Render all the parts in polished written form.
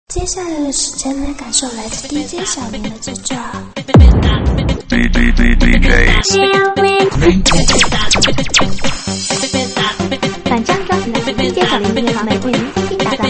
接下来的时间来感受来自 DJ 小林的制作。本张专辑来自 DJ 小林音乐房美为您精心打造。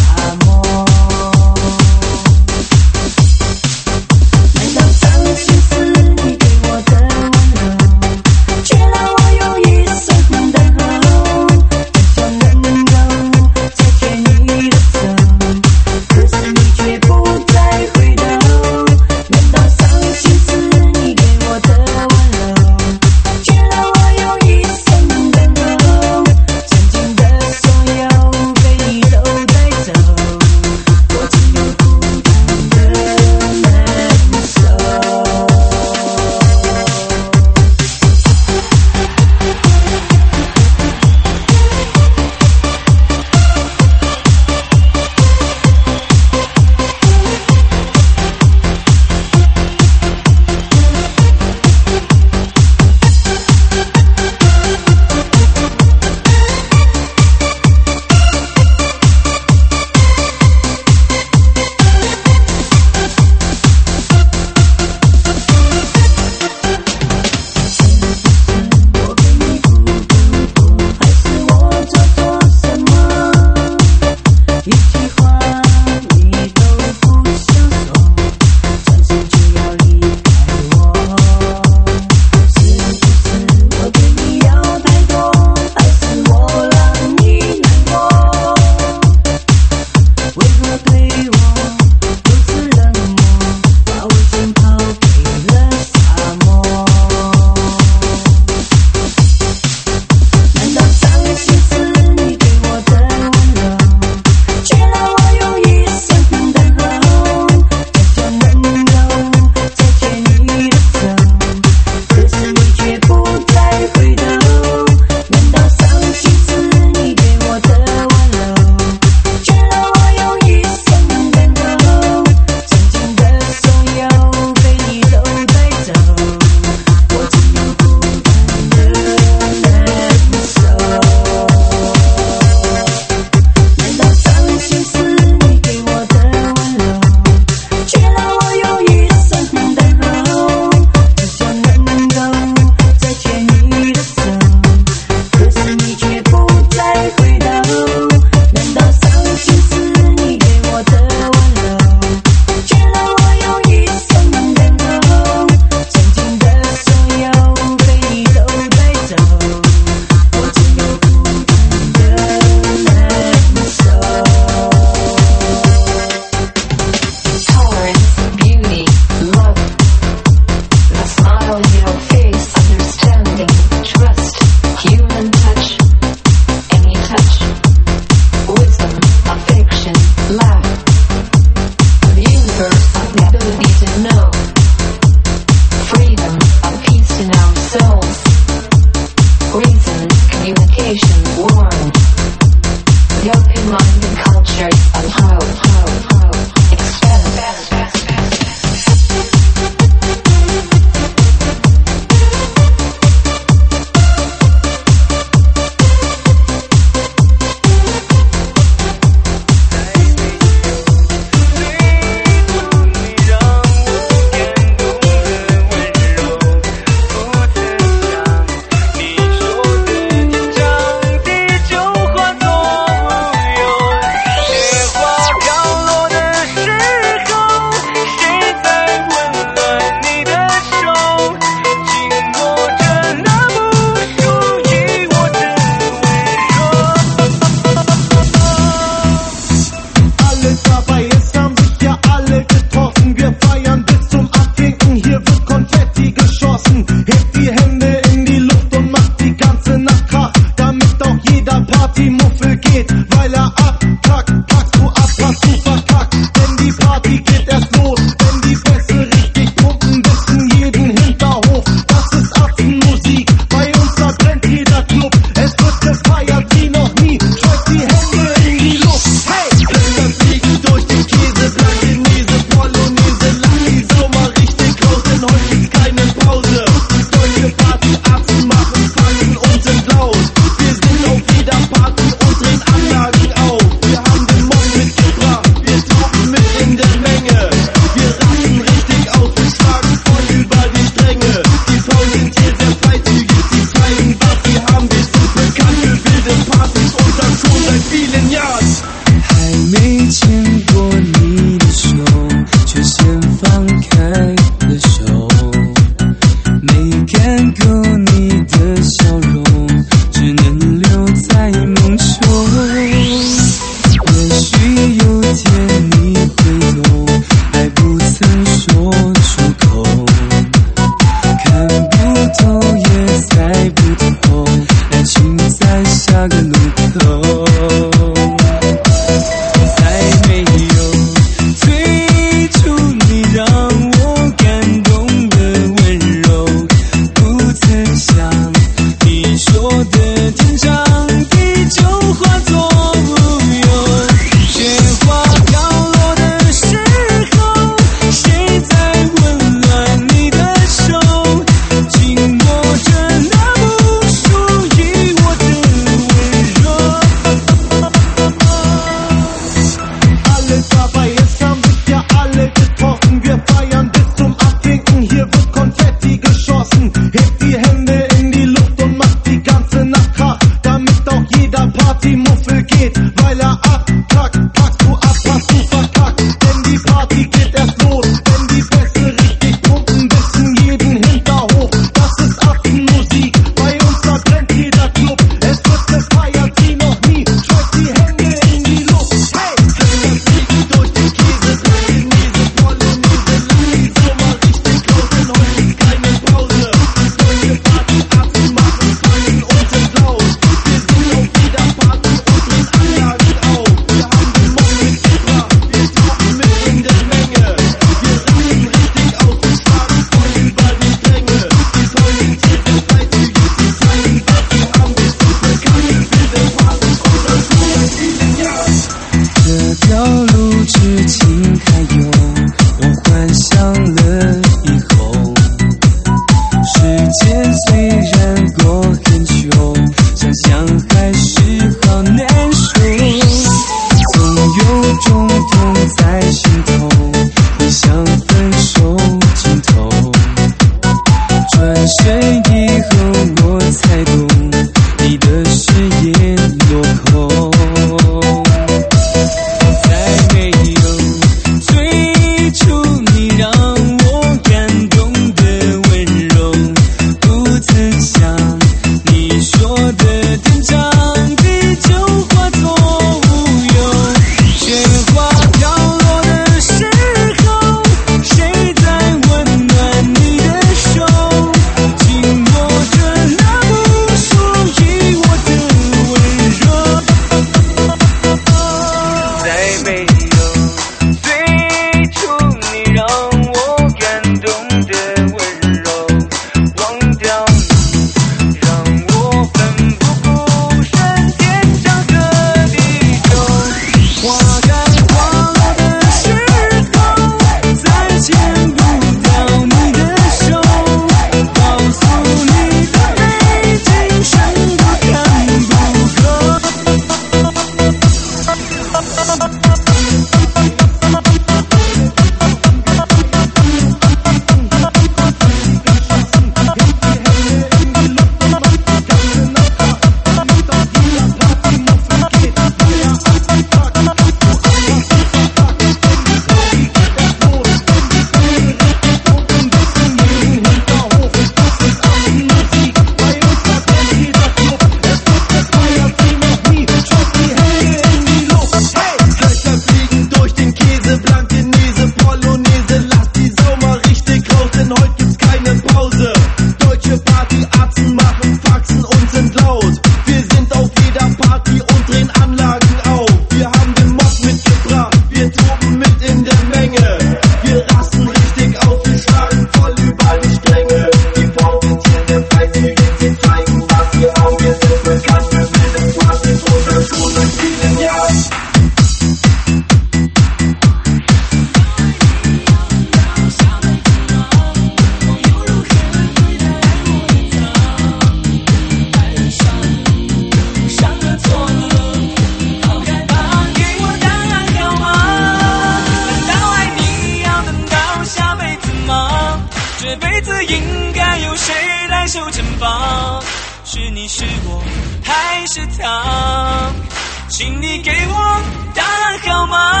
辈子应该由谁来受惩罚？是你是我还是他？请你给我答案好吗？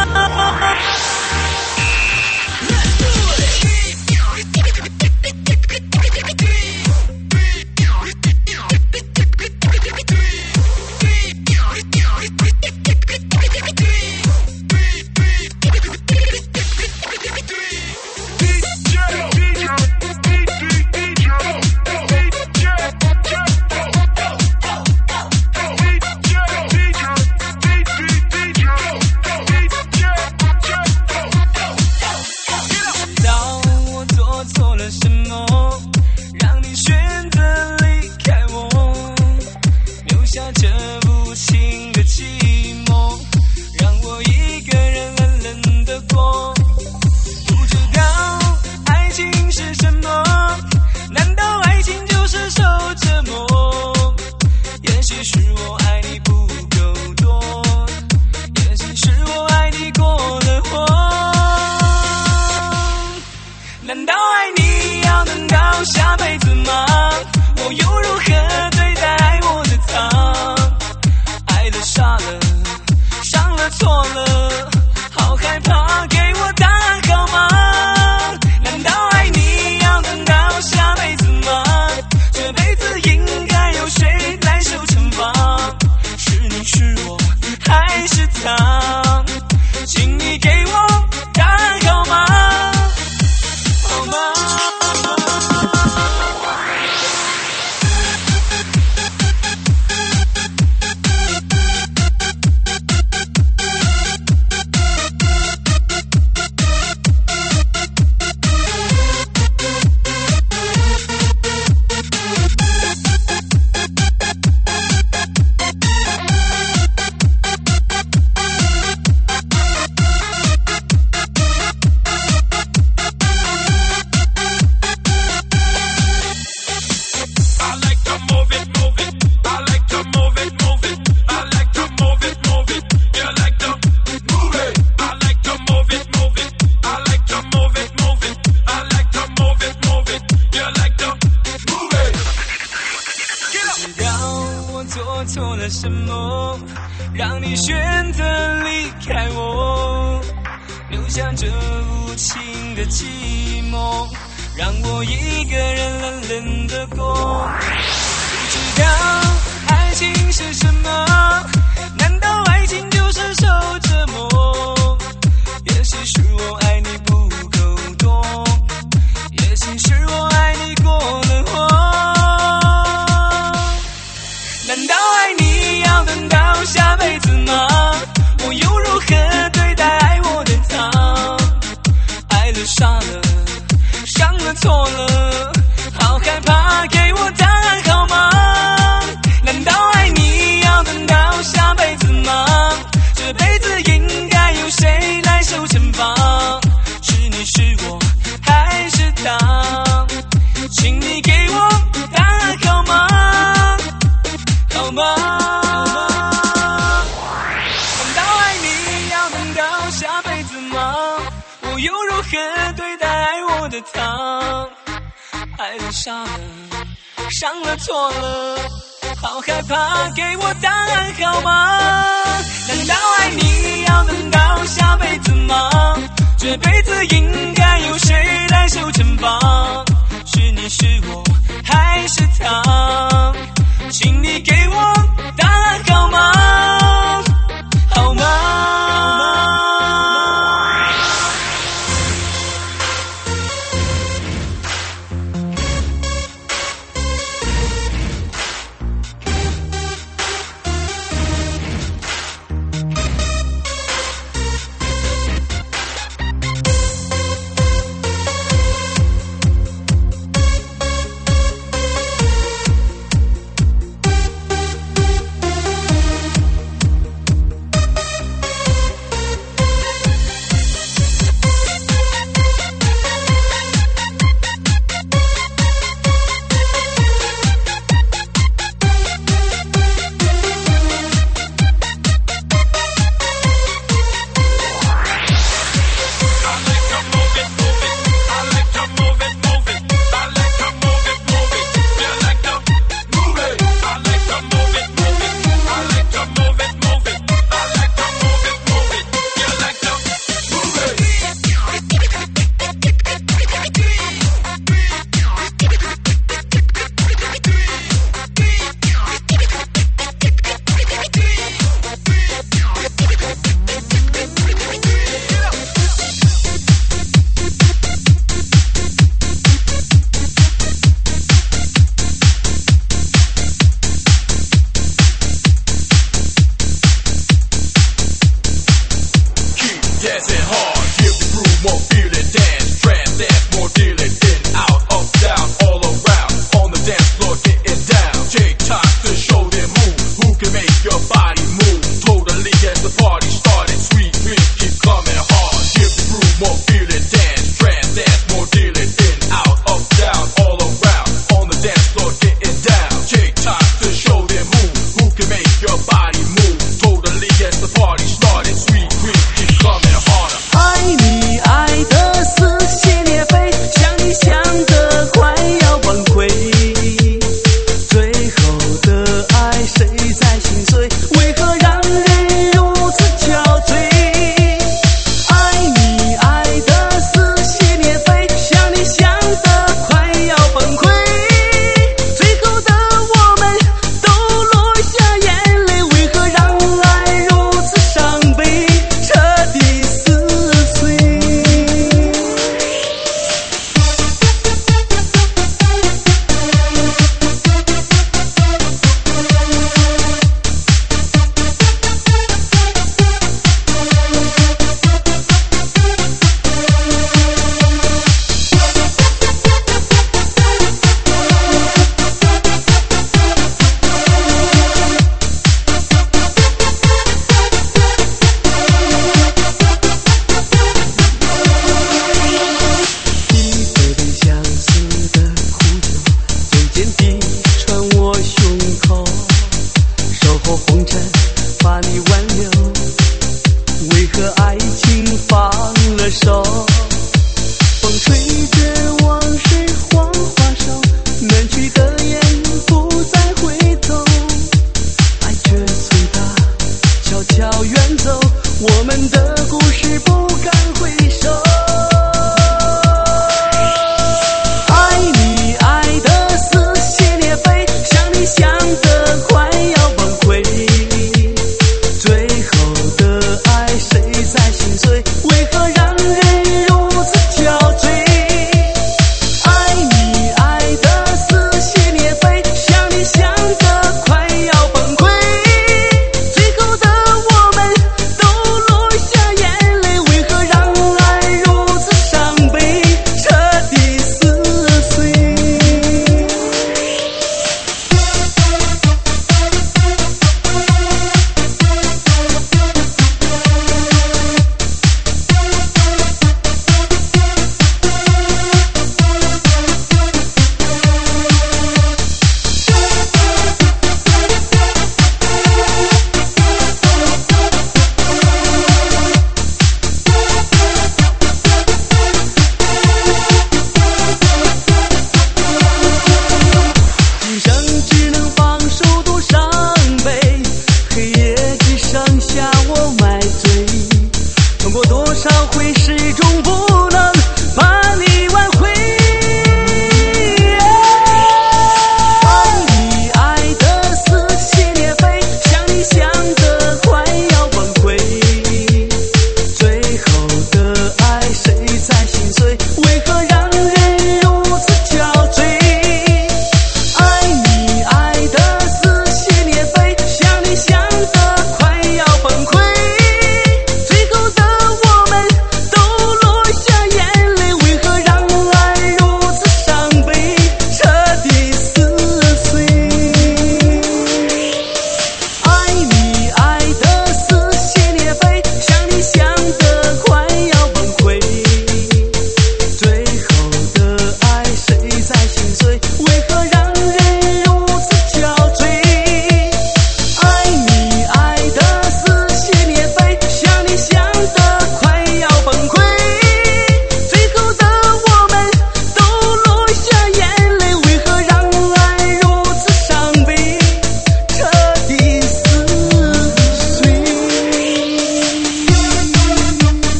做了什么，让你选择离开我，留下这无情的寂寞，让我一个人冷冷的过。不知道爱情是什么，难道爱情就是受折磨？也许是我爱你不够多，也许是我爱你过了火。难道爱你要等到下辈子吗？我又如何对待爱我的他？爱了傻了，伤了错了，好害怕，给我答案好吗？难道爱你要等到下辈子吗？这辈子应该由谁来受惩罚？是你是我还是他？请你给我答案好吗？好吗？难道爱你要等到下辈子吗？我又如何对待爱我的他？爱了傻了，伤了错了，好害怕，给我答案好吗？难道爱你要等到下辈子吗？这辈子应该由谁来受惩罚？是你是我还是他？请你给我答案好吗？好吗？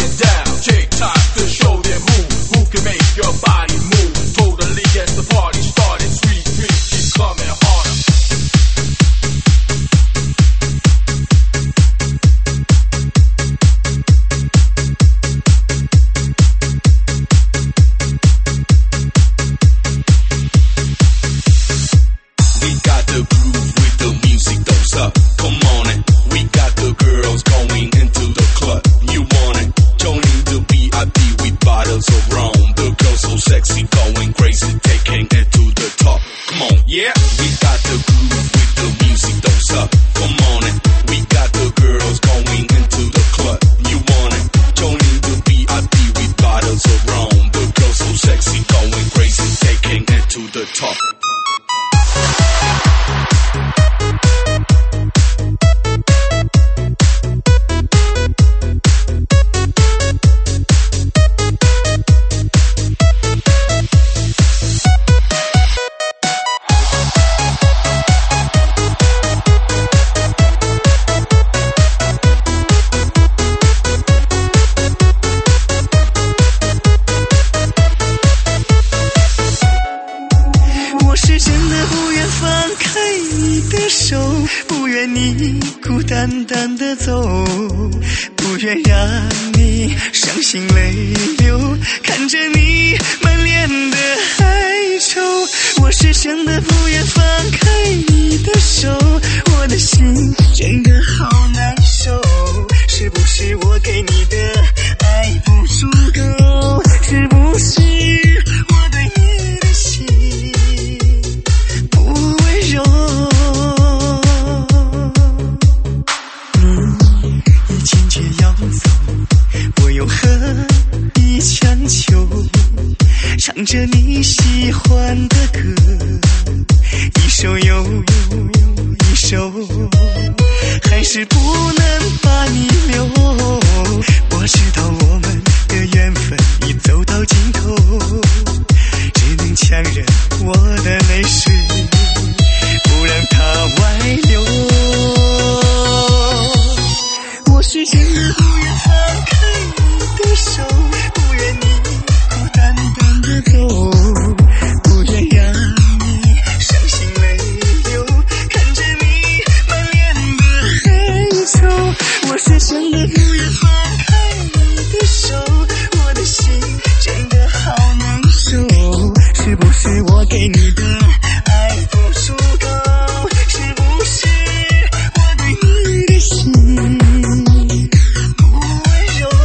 it down. Take time to show them who can make your body move. Totally get the party started. Sweet dreams keep coming harder. We got the groove with the music, those up. Come on it. We got the girls going into the club. You want it? Joining the VIP with bottles of rum. The girls so sexy, going crazy, taking it to the top. Come on, yeah. We got the groove with the music, those up. Come on it. We got the girls going into the club. You want it? Joining the VIP with bottles of rum. The girls so sexy, going crazy, taking it to the top. 我是真的不愿放开你的手，不愿你孤单单的走，不愿让你伤心泪流，看着你满脸的哀愁。我是真的不愿放开你的手，我的心真的好难受。是不是我给你的爱不足够？是不是我对你的心不温柔？你坚决要走，我又何必强求？唱着你喜欢的歌，一首又一首，还是不能把你留。我知道我们的缘分已走到尽头，只能强忍我的泪水，不让它外流。我是真的不愿放开你的手，不愿你孤单单的走，不愿让你伤心泪流，看着你满脸的哀愁。我是真的不愿放开你的手，我的心真的好难受。是不是我给你的爱不足够？是不是我对你的心不温柔？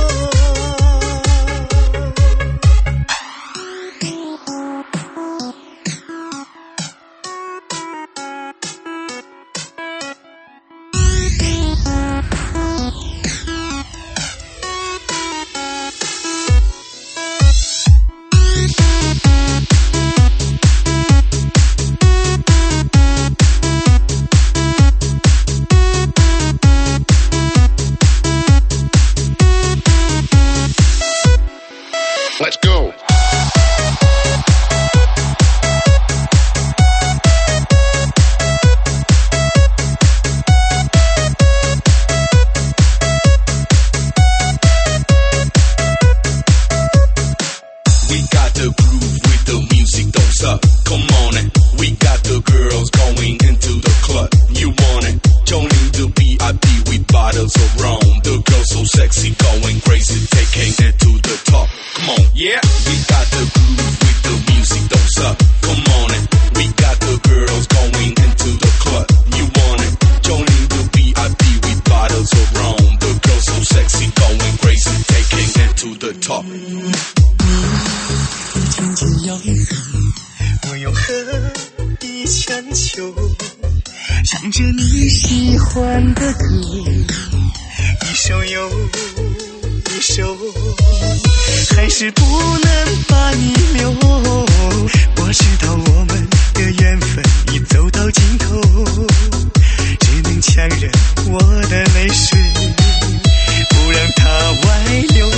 Let's go. We got the groove with the music, those up. Come on it. We got the girls going into the club. You want it? Joining the VIP with bottles of rum. The girls so sexy, going crazy, taking it to the top. Come on, yeah. We got the groove with the music, those up. Come on it. We got the girls going into the club. You want it? Joining the VIP with bottles of rum. The girls so sexy, going crazy, taking it to the top. 紧紧要你，我又何必强求？唱着你喜欢的歌，一首又一首，还是不能把你留。我知道我们的缘分已走到尽头，只能强忍我的泪水，不让它外流。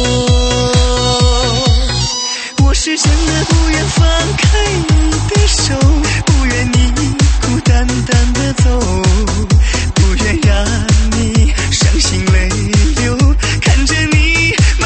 我是真的不愿放开你的手，不愿你孤单单的走，不愿让你伤心泪流，看着你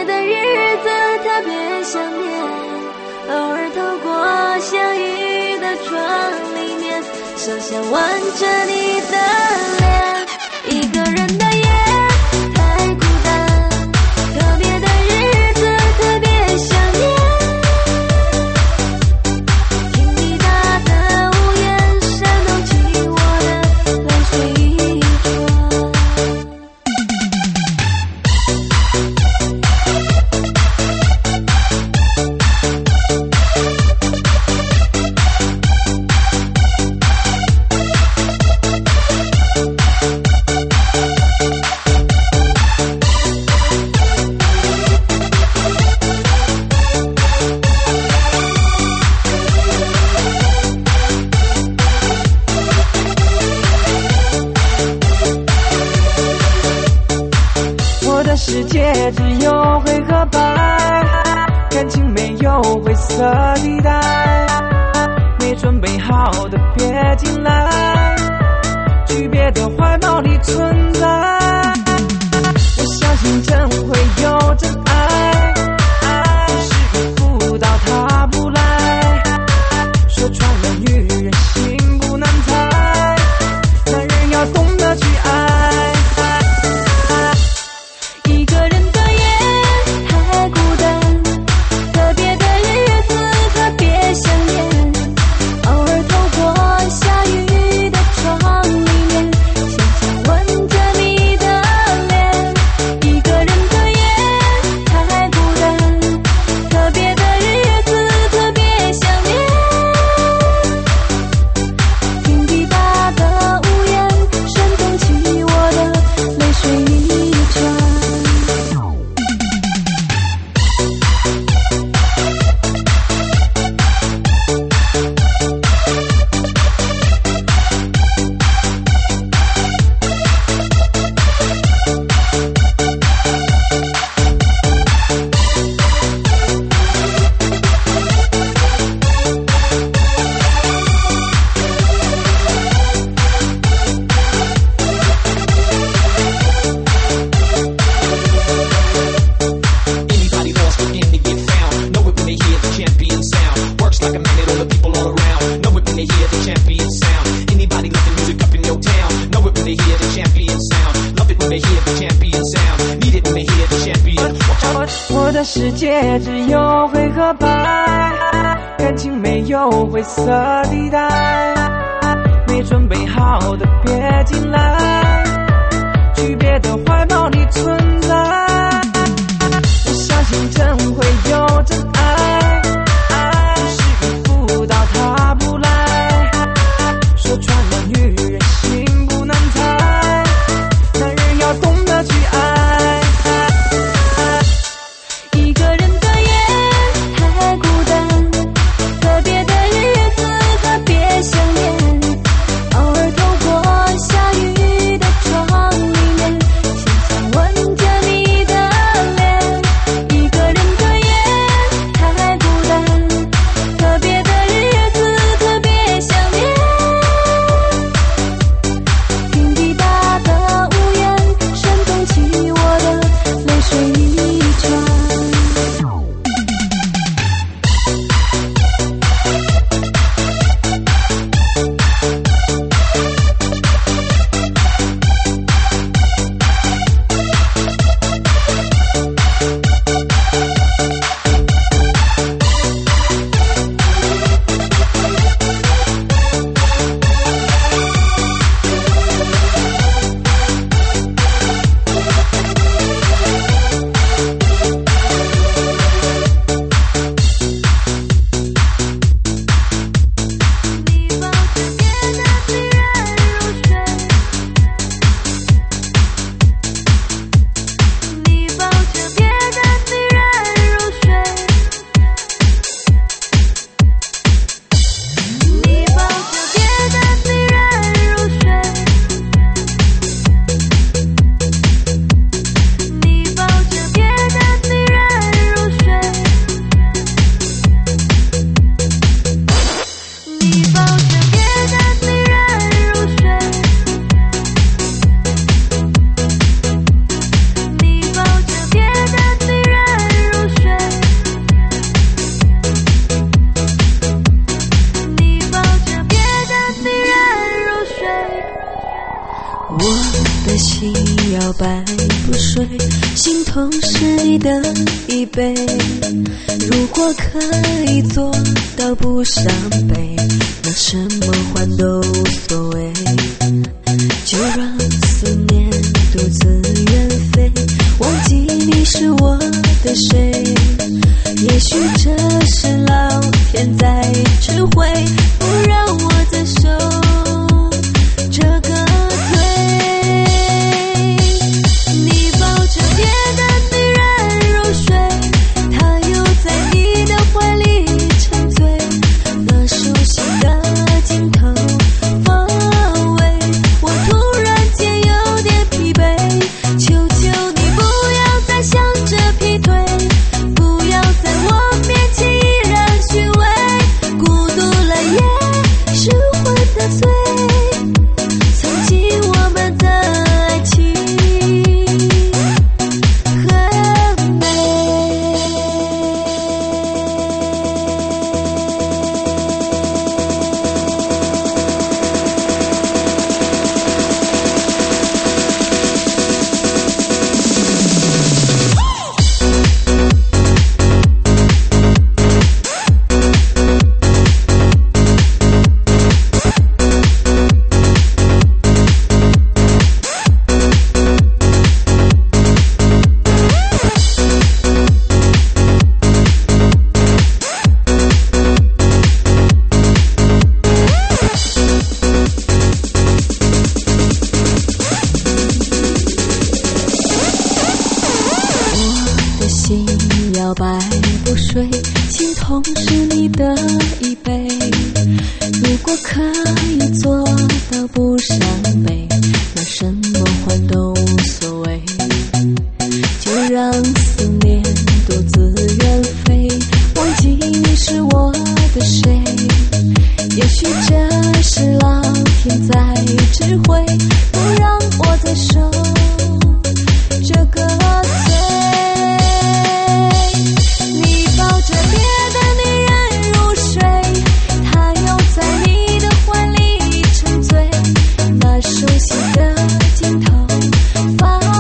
别的日子特别想念，偶尔透过相遇的窗里面，手想挽着你的脸，一个人的夜太孤单，特别的日子特别想念，听你打的屋檐煽动起我的泪水一串。 我的世界只有灰和白，感情没有灰色地带，没准备好的别进来，区别的怀抱里存在。我相信真会有真爱，只是遇不到他不来，说穿了女人心不难猜，男人要懂得去爱。 一个人的夜太孤单，特别的日子特别想念，偶尔透过下雨的窗里面，轻轻吻着你的脸。一个人的夜太孤单，特别的日子特别想念，听滴答的屋檐煽动起我的泪水一串。 Anybody lost begin to get found. Know it when they hear the champion sound. Works like a magnet on the people all around. Know it when they hear the champion sound. Anybody looking music up in your town. Know it when they hear the champion sound. Love it when they hear the champion sound. Need it when they hear the champion. 我的世界只有灰和白，感情没有灰色地带，没准备好的别进来，区别的怀抱里存在。我相信真会有真爱，只是遇不到他不来，说穿了女人心不难猜，男人要懂得去爱。 一个人的夜太孤单，特别的日子特别想念，偶尔透过下雨的窗里面，轻轻吻着白不睡，心痛是你的疲惫。如果可以做到不伤悲，那什么欢都无所谓。就让思念独自远飞，忘记你是我的谁。也许这是老天在指挥，不让我再受这个罪。你抱着别的女人入睡，她又在你的怀里沉醉，那熟悉的镜头方位，我突然间有点疲惫。求求你不要再想着劈腿，不要在我面前依然虚伪，孤独了也是会得罪。曾经我们的爱情很美。心摇摆不睡，心痛是你的疲惫。如果可以做到不伤悲，那什么欢都无所谓。就让思念独自远飞，忘记你是我的谁。也许这是老天在指挥，不让我再受这个罪。着别的女人入睡，她又在你的怀里沉醉，那熟悉的镜头方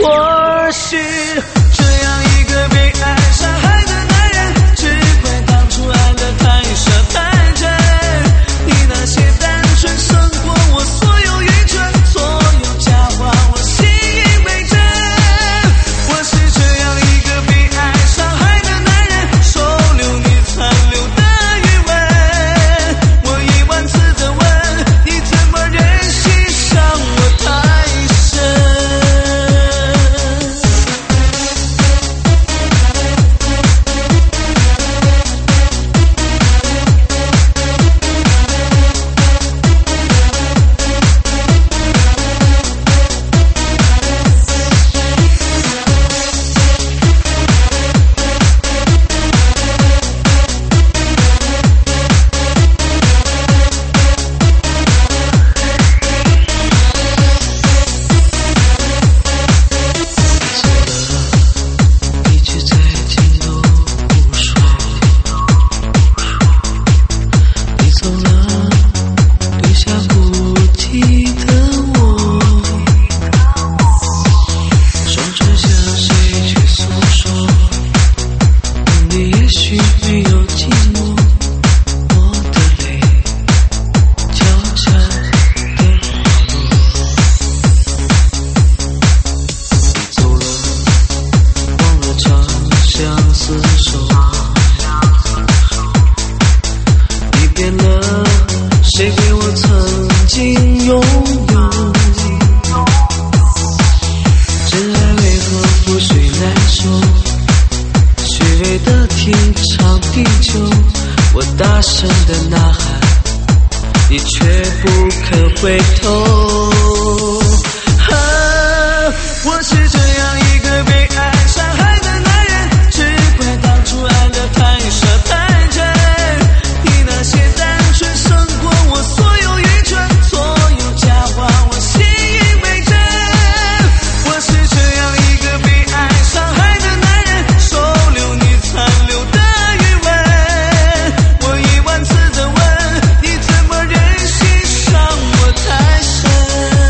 或许这样一个被爱伤害的男人，只怪当初爱得太傻太真。你那些单纯胜过我所有愚蠢，所有假话我信以为真。我是这样一个被爱伤害的男人，收留你残留的余温。我1万次的问，你怎么忍心伤我太深？谁给我曾经拥有？真爱为何覆水难收？虚伪的天长地久，我大声的呐喊，你却不肯回头。我是这样一个被爱伤害的男人，只怪当初爱得太傻太真。你那些单纯胜过我所有愚蠢，所有假话我信以为真。我是这样一个被爱伤害的男人，收留你残留的余温。我1万次的问，你怎么忍心伤我太深？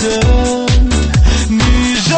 的女人。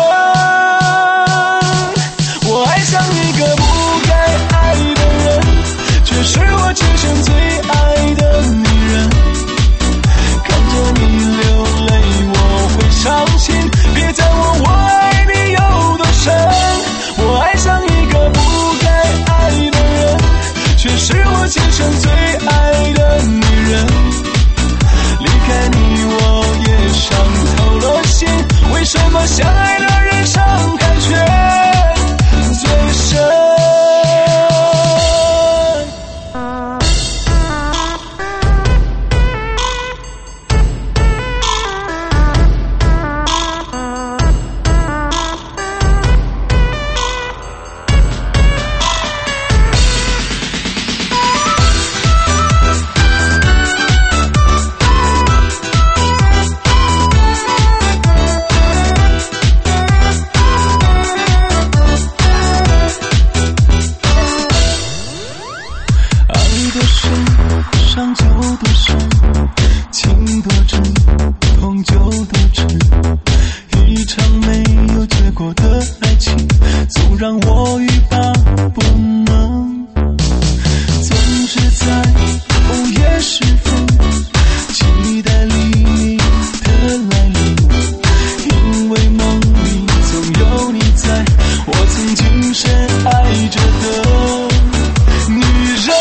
我爱上一个不该爱的人，却是我今生最爱的女人。看着你流泪我会伤心，别再问我爱你有多深。我爱上一个不该爱的人，却是我今生最爱的女人。离开你我也伤透了心，为什么相爱的人伤感却最深。伤就多深，情多真，痛就多真。一场没有结果的爱情，总让我欲罢不能。总是在午夜时分，期待黎明的来临，因为梦里总有你在，我曾经深爱着的女人。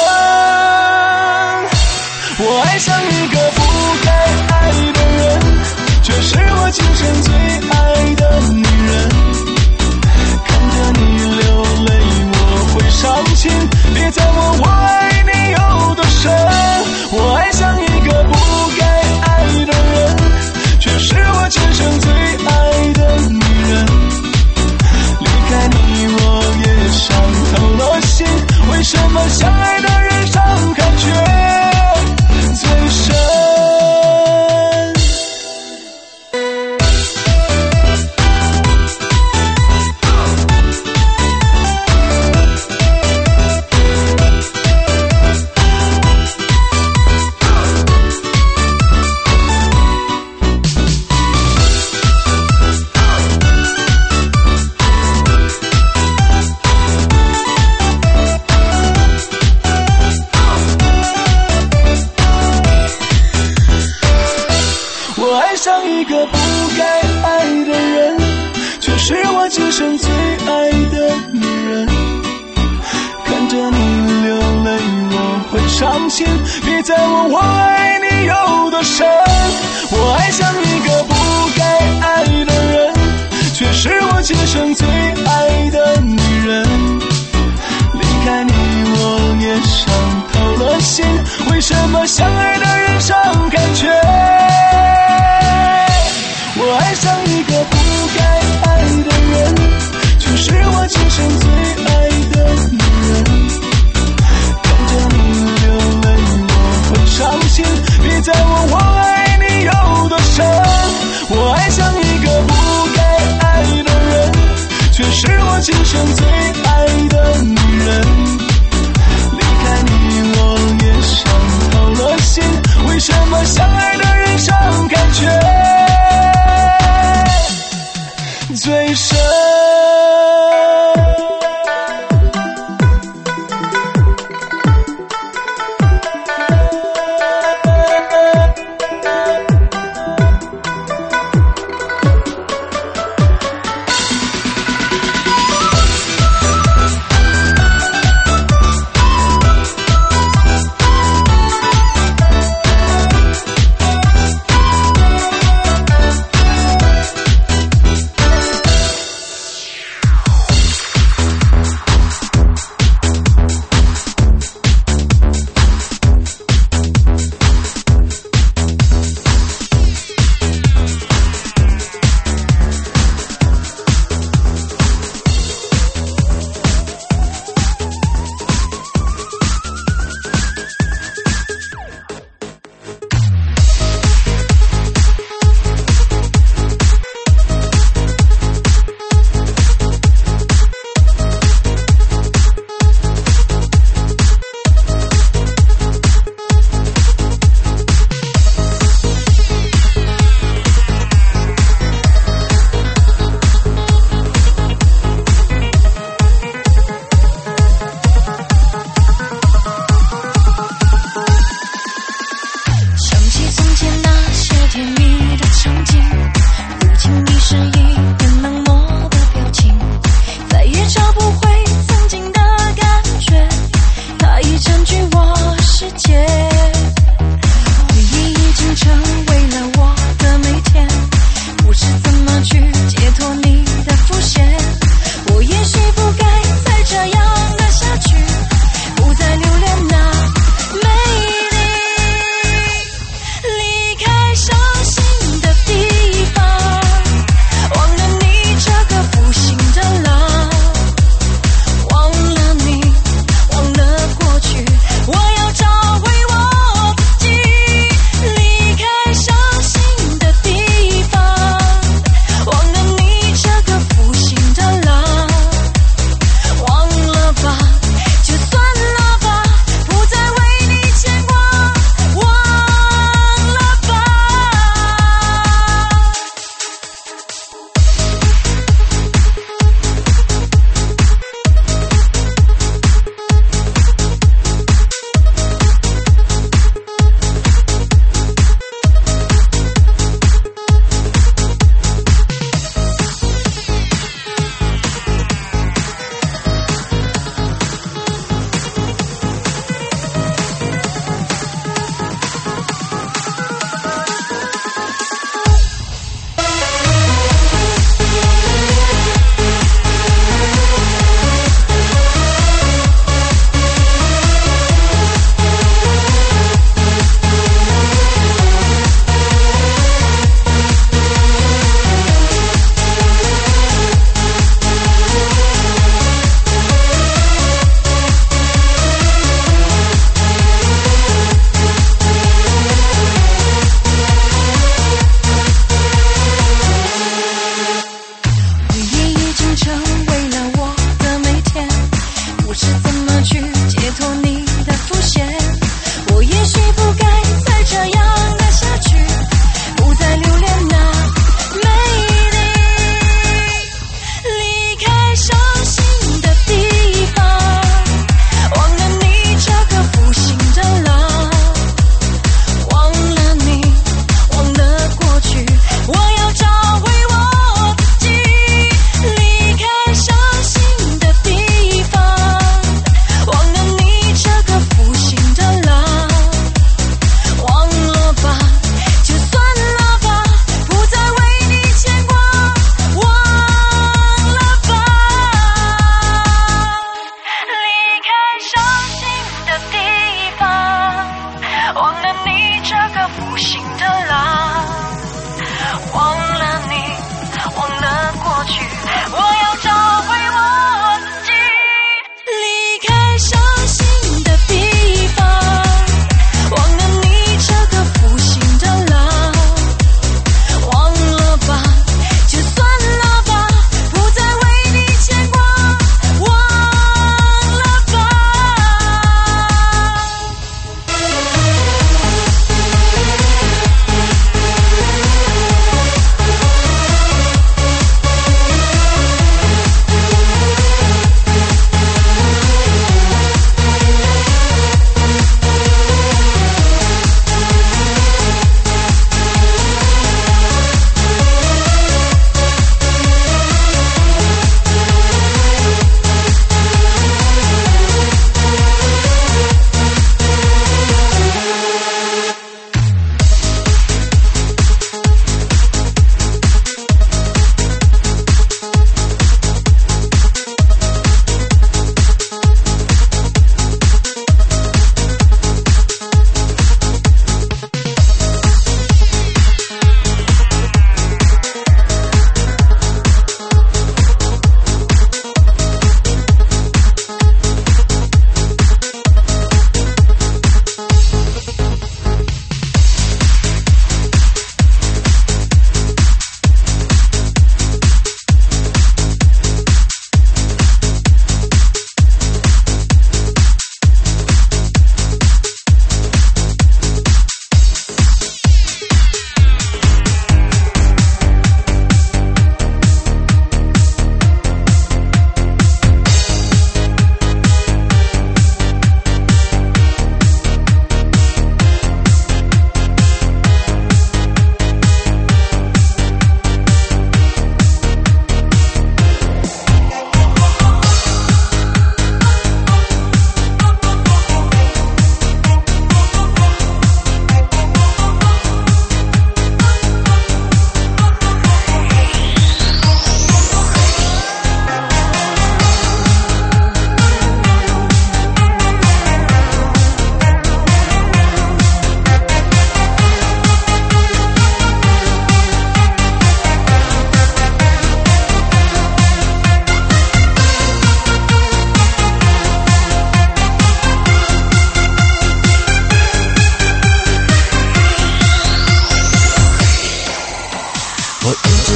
我爱上一个不该爱的人，却是我今生最爱的女人。看着你流泪我会伤心，别再问我爱你有多深。我爱上一个不该爱的人，却是我今生最爱的女人。离开你我也伤透了心，为什么相爱的人伤感觉最深。我爱上一个不该爱的人，却是我今生最爱的女人。看着你流泪我会伤心，别再问我爱你有多深。我爱上一个不该爱的人，却是我今生最爱的女人。离开你我也伤透了心，为什么相爱的人伤感觉。我爱上一个不该爱的人，却是我今生最爱的女人。看着你流泪我会伤心，别再问我爱你有多深。我爱上一个不该爱的人，却是我今生最爱的女人。离开你我也伤透了心，为什么相爱的人伤感觉最深。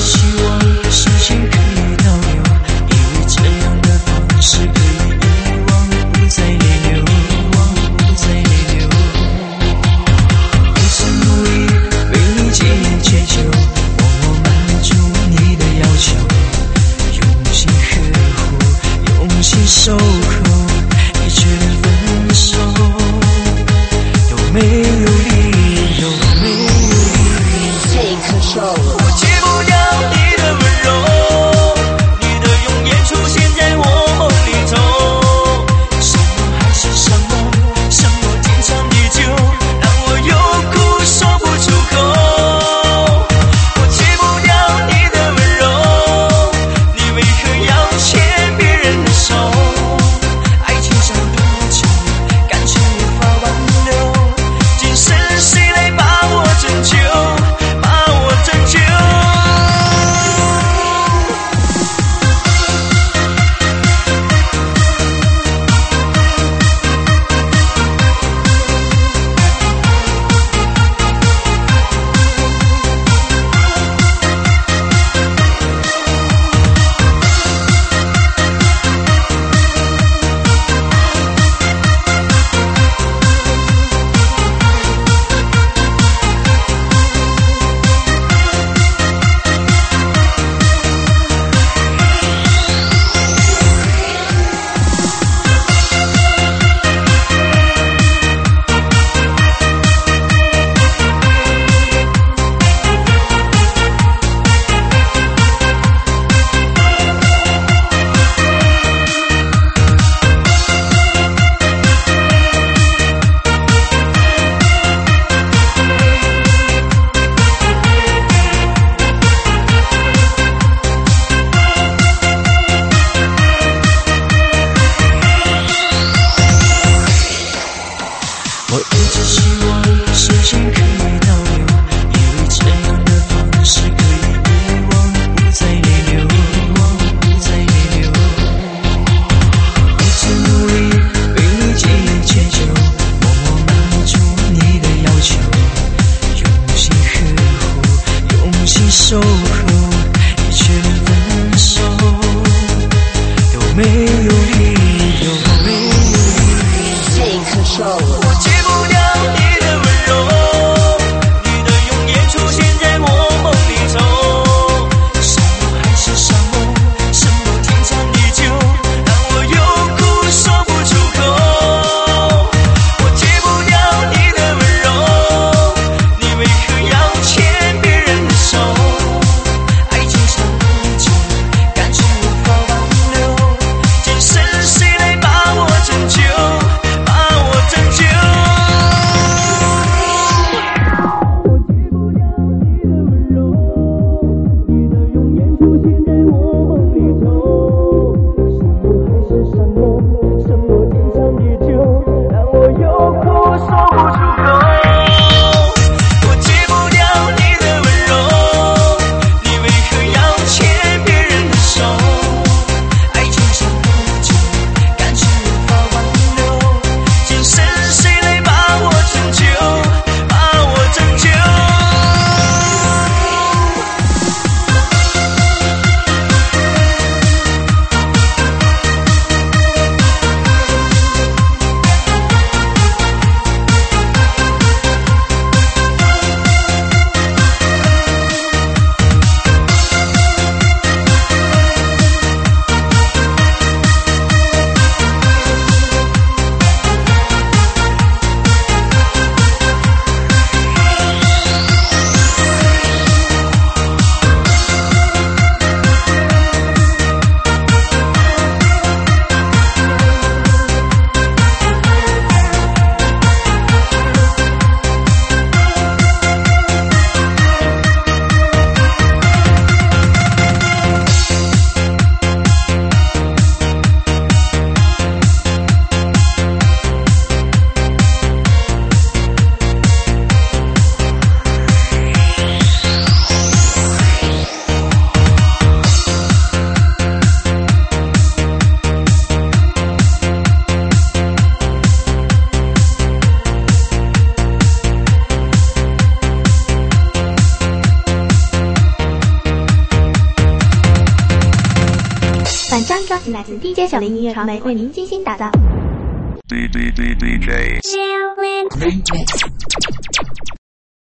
希望时间可以倒流，以为这样的方式可以遗忘，不再泪流，不再泪流。一直努力为你戒烟戒酒，默默满足你的要求，用心呵护，用心守候，一确认分手都没有理由，没有理由。Take control。我戒不掉你的温柔，你的容颜出现在我梦里头。什么还是什么，什么天长地久，让我有苦说不出口。我戒不掉你的温柔，你为何要牵别人的手？爱情长多久，感情无法挽留，今生谁来把我拯救？拯救。我一直希望时间可以倒流，以为这样的方式可以遗忘，不再泪流，不再泪流。一直努力为你戒烟戒酒，默默满足你的要求，用心呵护，用心守候，一确认分手都没有理由，没有理由。Take control。我戒不掉你的温柔，你的容颜出现在我梦里头。什么还是什么，什么天长地久，让我有苦说不出口。我戒不掉你的温柔，你为何要牵别人的手？爱情长多久，感情无法挽留，今生专辑来自 DJ 小林音乐传媒为您精心打造。 DJ Remix